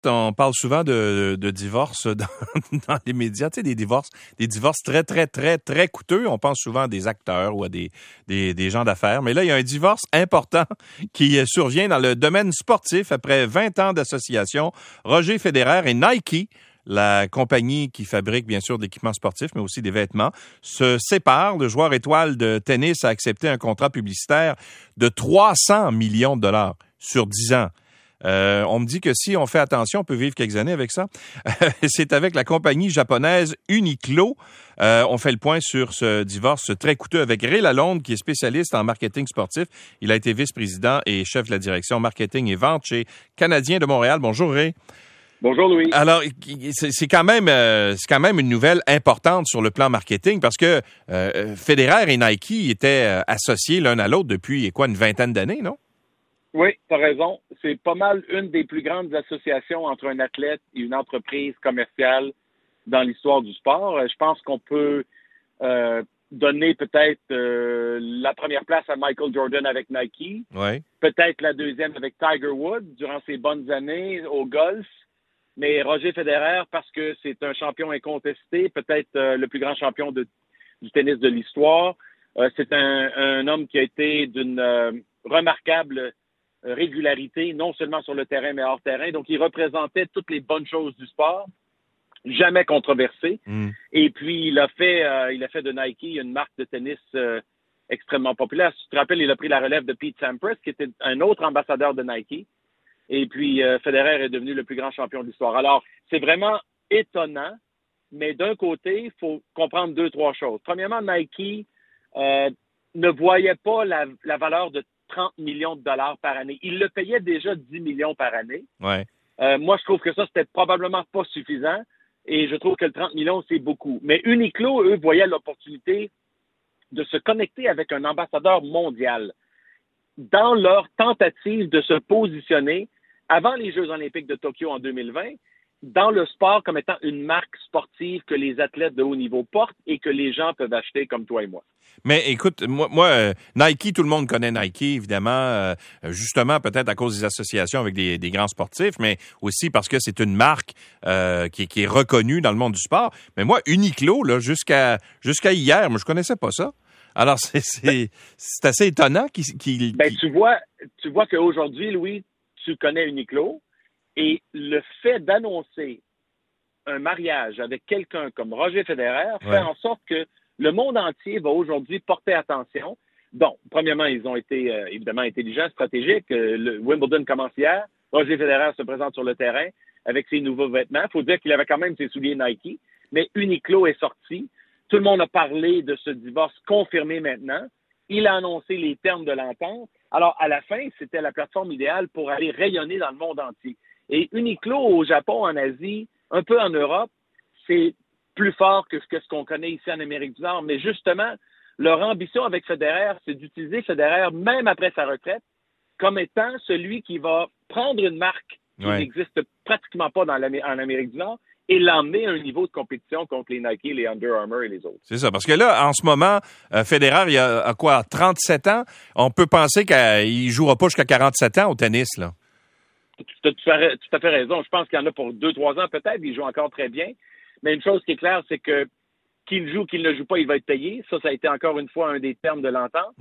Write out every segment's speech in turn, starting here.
On parle souvent de divorce dans les médias, tu sais, des divorces très, très, très, très coûteux. On pense souvent à des acteurs ou à des gens d'affaires. Mais là, il y a un divorce important qui survient dans le domaine sportif après 20 ans d'association. Roger Federer et Nike, la compagnie qui fabrique bien sûr d'équipements sportifs, mais aussi des vêtements, se séparent. Le joueur étoile de tennis a accepté un contrat publicitaire de 300 millions de dollars sur 10 ans. On me dit que si on fait attention, on peut vivre quelques années avec ça. C'est avec la compagnie japonaise Uniqlo. On fait le point sur ce divorce très coûteux avec Ray Lalonde, qui est spécialiste en marketing sportif. Il a été vice-président et chef de la direction marketing et vente chez Canadien de Montréal. Bonjour Ray. Bonjour Louis. Alors, c'est quand même une nouvelle importante sur le plan marketing parce que Federer et Nike étaient associés l'un à l'autre depuis une vingtaine d'années, non? Oui, tu as raison. C'est pas mal une des plus grandes associations entre un athlète et une entreprise commerciale dans l'histoire du sport. Je pense qu'on peut donner peut-être la première place à Michael Jordan avec Nike. Oui. Peut-être la deuxième avec Tiger Woods durant ses bonnes années au golf. Mais Roger Federer, parce que c'est un champion incontesté, peut-être le plus grand champion du tennis de l'histoire. C'est un homme qui a été d'une remarquable régularité, non seulement sur le terrain, mais hors terrain. Donc, il représentait toutes les bonnes choses du sport, jamais controversé. Et puis, il a fait de Nike une marque de tennis extrêmement populaire. Si tu te rappelles, il a pris la relève de Pete Sampras, qui était un autre ambassadeur de Nike. Et puis, Federer est devenu le plus grand champion de l'histoire. Alors, c'est vraiment étonnant, mais d'un côté, il faut comprendre 2-3 choses. Premièrement, Nike ne voyait pas la valeur de 30 millions de dollars par année. Il le payait déjà 10 millions par année. Ouais. Moi, je trouve que ça, c'était probablement pas suffisant. Et je trouve que le 30 millions, c'est beaucoup. Mais Uniqlo, eux, voyaient l'opportunité de se connecter avec un ambassadeur mondial dans leur tentative de se positionner avant les Jeux olympiques de Tokyo en 2020, dans le sport comme étant une marque sportive que les athlètes de haut niveau portent et que les gens peuvent acheter comme toi et moi. Mais écoute, moi Nike, tout le monde connaît Nike, évidemment, justement peut-être à cause des associations avec des grands sportifs, mais aussi parce que c'est une marque qui est reconnue dans le monde du sport. Mais moi, Uniqlo, là, jusqu'à hier, moi, je connaissais pas ça. Alors, c'est assez étonnant qu'il... Tu vois qu'aujourd'hui, Louis, tu connais Uniqlo, et le fait d'annoncer un mariage avec quelqu'un comme Roger Federer fait en sorte que le monde entier va aujourd'hui porter attention. Bon, premièrement, ils ont été évidemment intelligents, stratégiques. Le Wimbledon commence hier. Roger Federer se présente sur le terrain avec ses nouveaux vêtements. Il faut dire qu'il avait quand même ses souliers Nike, mais Uniqlo est sorti. Tout le monde a parlé de ce divorce confirmé maintenant. Il a annoncé les termes de l'entente. Alors, à la fin, c'était la plateforme idéale pour aller rayonner dans le monde entier. Et Uniqlo au Japon, en Asie, un peu en Europe, c'est plus fort que ce qu'on connaît ici en Amérique du Nord. Mais justement, leur ambition avec Federer, c'est d'utiliser Federer, même après sa retraite, comme étant celui qui va prendre une marque qui n'existe pratiquement pas en Amérique du Nord et l'emmener à un niveau de compétition contre les Nike, les Under Armour et les autres. C'est ça, parce que là, en ce moment, Federer, il a quoi, 37 ans? On peut penser qu'il ne jouera pas jusqu'à 47 ans au tennis, là. Tu as tout à fait raison. Je pense qu'il y en a pour 2-3 ans peut-être. Il joue encore très bien. Mais une chose qui est claire, c'est que qu'il joue, qu'il ne joue pas, il va être payé. Ça a été encore une fois un des termes de l'entente.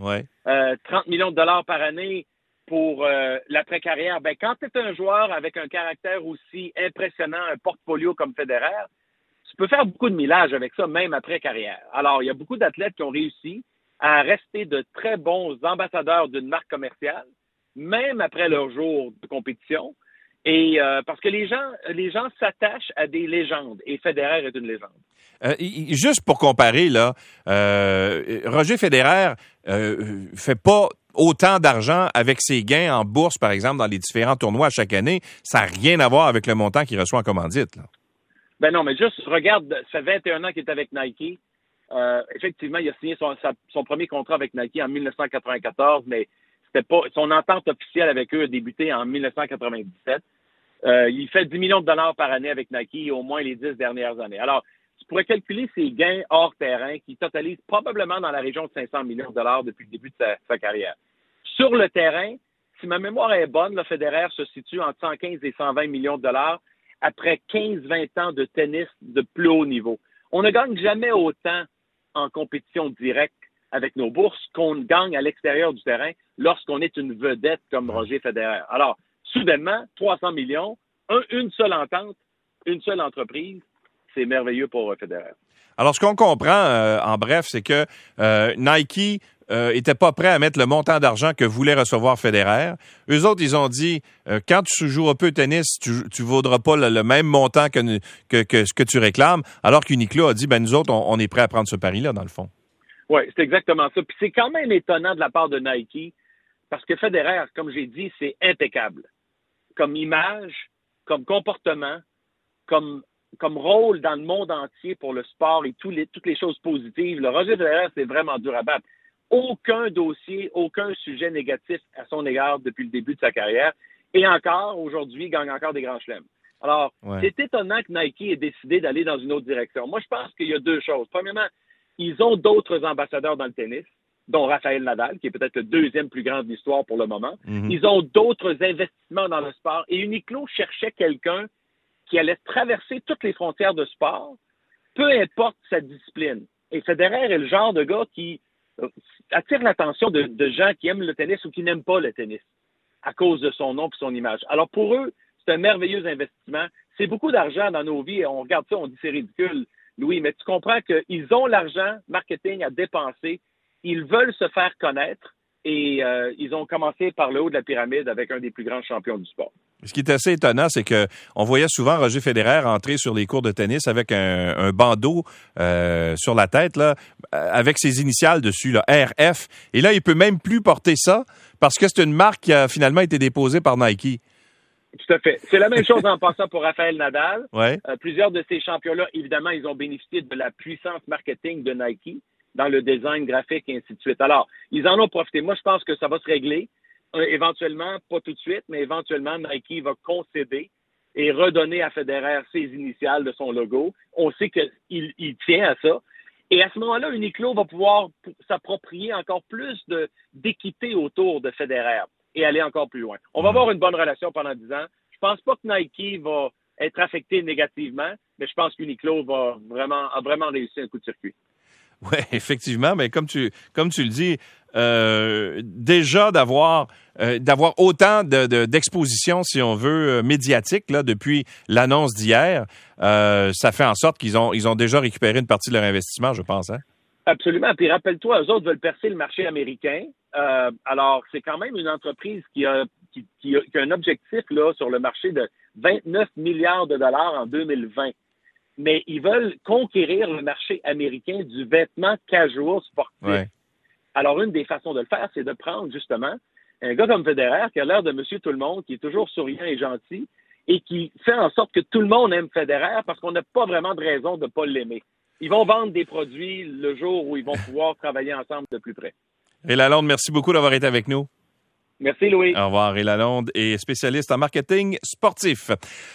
30 millions de dollars par année pour l'après-carrière. Quand tu es un joueur avec un caractère aussi impressionnant, un portfolio comme Federer, tu peux faire beaucoup de millage avec ça, même après-carrière. Alors, il y a beaucoup d'athlètes qui ont réussi à rester de très bons ambassadeurs d'une marque commerciale, même après leur jour de compétition. Et parce que les gens s'attachent à des légendes, et Federer est une légende. Juste pour comparer, là, Roger Federer fait pas autant d'argent avec ses gains en bourse, par exemple, dans les différents tournois chaque année. Ça n'a rien à voir avec le montant qu'il reçoit en commandite, là. Ben non, mais juste regarde, ça fait 21 ans qu'il est avec Nike. Effectivement, il a signé son premier contrat avec Nike en 1994, mais c'était pas son entente officielle avec eux a débuté en 1997. Il fait 10 millions de dollars par année avec Nike au moins les 10 dernières années. Alors, tu pourrais calculer ses gains hors terrain qui totalisent probablement dans la région de 500 millions de dollars depuis le début de sa carrière. Sur le terrain, si ma mémoire est bonne, le Federer se situe entre 115 et 120 millions de dollars après 15-20 ans de tennis de plus haut niveau. On ne gagne jamais autant en compétition directe avec nos bourses qu'on gagne à l'extérieur du terrain lorsqu'on est une vedette comme Roger Federer. Alors, soudainement, 300 millions, une seule entente, une seule entreprise, c'est merveilleux pour Federer. Alors, ce qu'on comprend, en bref, c'est que Nike était pas prêt à mettre le montant d'argent que voulait recevoir Federer. Eux autres, ils ont dit, quand tu joues un peu au tennis, tu vaudras pas le même montant que ce que tu réclames, alors qu'Uniqlo a dit, ben nous autres, on est prêt à prendre ce pari-là, dans le fond. Oui, c'est exactement ça. Puis c'est quand même étonnant de la part de Nike, parce que Federer, comme j'ai dit, c'est impeccable. Comme image, comme comportement, comme rôle dans le monde entier pour le sport et toutes les choses positives. Le Roger Federer, c'est vraiment dur à battre. Aucun dossier, aucun sujet négatif à son égard depuis le début de sa carrière. Et encore, aujourd'hui, il gagne encore des grands chelems. Alors, C'est étonnant que Nike ait décidé d'aller dans une autre direction. Moi, je pense qu'il y a deux choses. Premièrement, ils ont d'autres ambassadeurs dans le tennis, dont Rafael Nadal, qui est peut-être le deuxième plus grand de l'histoire pour le moment. Mm-hmm. Ils ont d'autres investissements dans le sport. Et Uniqlo cherchait quelqu'un qui allait traverser toutes les frontières de sport, peu importe sa discipline. Et Federer est le genre de gars qui attire l'attention de gens qui aiment le tennis ou qui n'aiment pas le tennis à cause de son nom et son image. Alors pour eux, c'est un merveilleux investissement. C'est beaucoup d'argent dans nos vies. On regarde ça, on dit c'est ridicule, Louis, mais tu comprends qu'ils ont l'argent marketing à dépenser. Ils veulent se faire connaître et ils ont commencé par le haut de la pyramide avec un des plus grands champions du sport. Ce qui est assez étonnant, c'est que on voyait souvent Roger Federer entrer sur les cours de tennis avec un bandeau sur la tête, là, avec ses initiales dessus, là, RF. Et là, il peut même plus porter ça parce que c'est une marque qui a finalement été déposée par Nike. Tout à fait. C'est la même chose en passant pour Rafael Nadal. Ouais. Plusieurs de ces champions-là, évidemment, ils ont bénéficié de la puissance marketing de Nike dans le design graphique et ainsi de suite. Alors, ils en ont profité. Moi, je pense que ça va se régler. Éventuellement, pas tout de suite, mais éventuellement, Nike va concéder et redonner à Federer ses initiales de son logo. On sait qu'il tient à ça. Et à ce moment-là, Uniqlo va pouvoir s'approprier encore plus d'équité autour de Federer et aller encore plus loin. On va avoir une bonne relation pendant 10 ans. Je pense pas que Nike va être affecté négativement, mais je pense qu'Uniqlo a vraiment réussi un coup de circuit. Oui, effectivement, mais comme tu le dis, déjà d'avoir autant d'exposition, si on veut, médiatique là depuis l'annonce d'hier, ça fait en sorte qu'ils ont déjà récupéré une partie de leur investissement, je pense. Hein? Absolument. Puis rappelle-toi, eux autres veulent percer le marché américain. Alors, c'est quand même une entreprise qui a un objectif là sur le marché de 29 milliards de dollars en 2020. Mais ils veulent conquérir le marché américain du vêtement casual sportif. Ouais. Alors, une des façons de le faire, c'est de prendre, justement, un gars comme Federer, qui a l'air de monsieur tout le monde, qui est toujours souriant et gentil, et qui fait en sorte que tout le monde aime Federer parce qu'on n'a pas vraiment de raison de ne pas l'aimer. Ils vont vendre des produits le jour où ils vont pouvoir travailler ensemble de plus près. Ray Lalonde, merci beaucoup d'avoir été avec nous. Merci, Louis. Au revoir. Ray Lalonde est spécialiste en marketing sportif.